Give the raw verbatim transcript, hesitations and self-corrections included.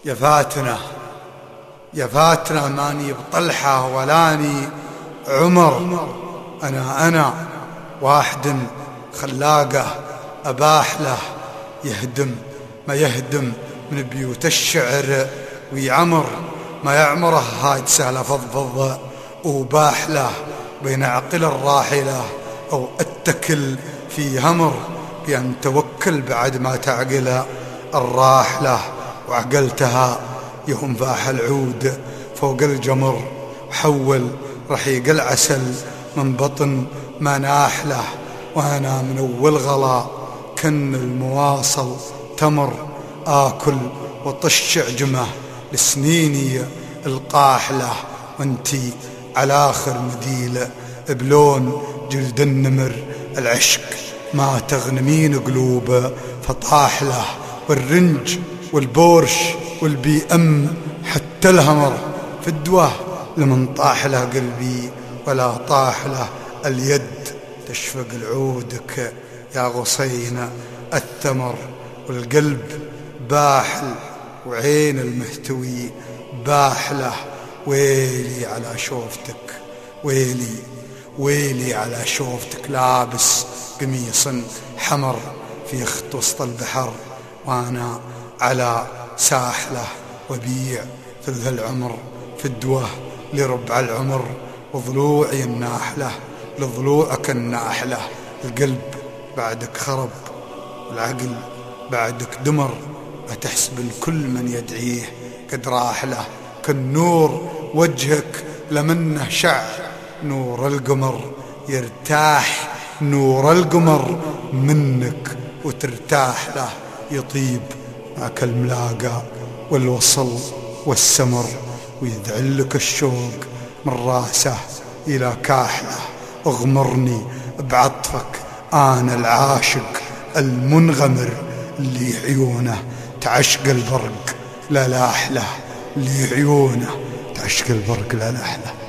يا فاتنة يا فاتنة ماني بطلحة ولاني عمر، أنا أنا واحد خلاقه أباح له يهدم ما يهدم من بيوت الشعر ويعمر ما يعمره هاي تسهل فضفض وباح له بين عقل الراحلة أو أتكل في همر بأن توكل بعد ما تعقل الراحلة. وعقلتها يوم فاح العود فوق الجمر وحول رحيق العسل من بطن ما ناحله، وأنا من أول غلا كن المواصل تمر آكل وطش عجمه لسنيني القاحلة، وانتي على آخر مديلة بلون جلد النمر العشق ما تغنمين قلوبه فطاحله، والرنج والبورش والبي ام حتى الهمر في الدواه لمن طاح له قلبي ولا طاح له اليد تشفق العودك يا غصين الثمر، والقلب باحل وعين المهتوي باحله. ويلي على شوفتك ويلي ويلي على شوفتك لابس قميص حمر في خط وسط البحر، وانا على ساحله وبيع ثلث العمر في الدوه لربع العمر، وضلوعي الناحله لضلوعك الناحله. القلب بعدك خرب والعقل بعدك دمر، ما تحسب الكل من يدعيه قد راح له، كالنور وجهك لمنه شع نور القمر، يرتاح نور القمر منك وترتاح له، يطيب معك الملاقى والوصل والسمر، ويذعلك الشوق من راسه إلى كاحله. اغمرني بعطفك أنا العاشق المنغمر، اللي عيونه تعشق البرق لا لاحله، اللي عيونه تعشق البرق لا لاحله.